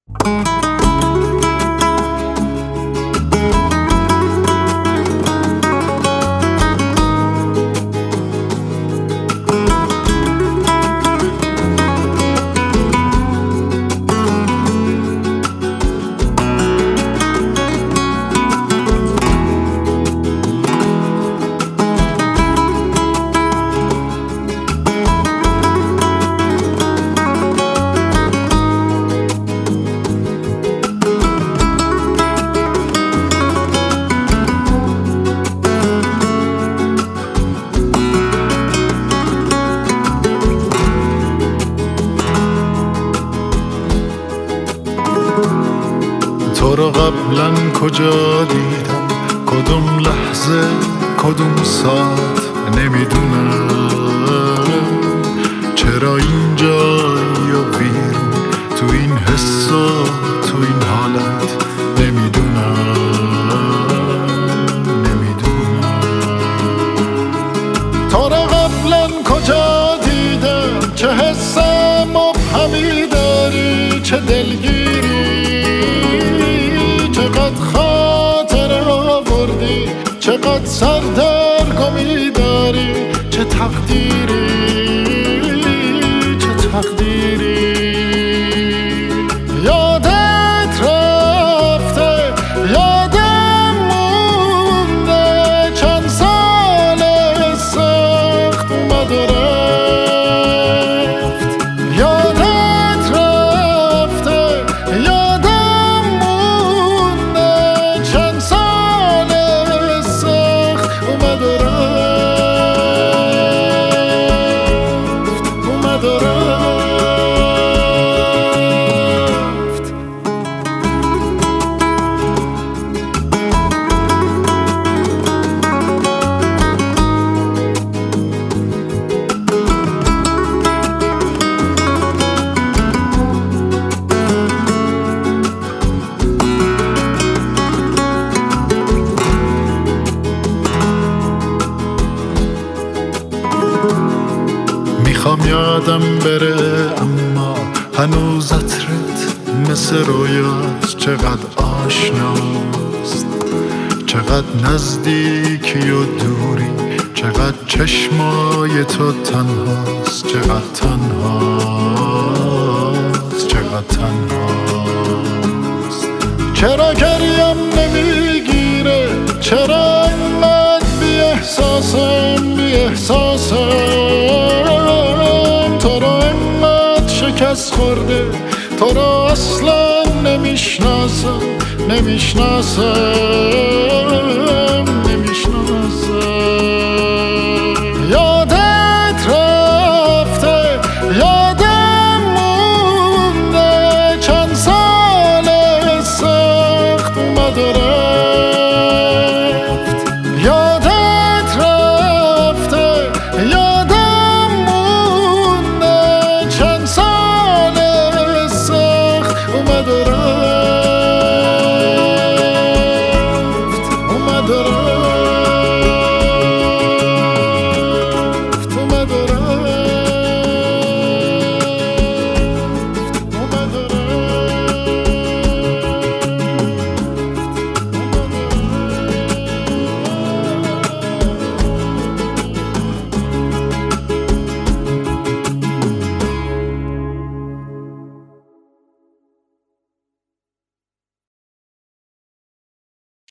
تو رو قبلا کجا دیدم، کدوم لحظه کدوم ساعت نمیدونم، چرا اینجایی و بیرون تو این حس و تو این حالت نمیدونم. تو رو قبلا کجا دیدم، چه حس مبهمی داری، چه دلگیری، چقدر خاطره آوردی، چقدر سردرگمی داری، چه تقدیری، چه تقدیری. یادت رفته، یادم مونده، چند سال سخت اومد و رفت. یادت رفته، یادم مونده، چند سال سخت اومد و رفت، اومد و رفت. میخوام یادم بره اما هنوز عطرت مثل رویاست، چقدر آشناست، چقدر نزدیکی و دوری، چقدر چشمای تو تنهاست، چقدر تنهاست، چقدر تنهاست. چرا گریم نمیگیره، چرا انقدر بی احساسم، بی احساسم. تو رو انقدر شکست خورده، تو رو اصلا نمیشناسم، نمیشناسم.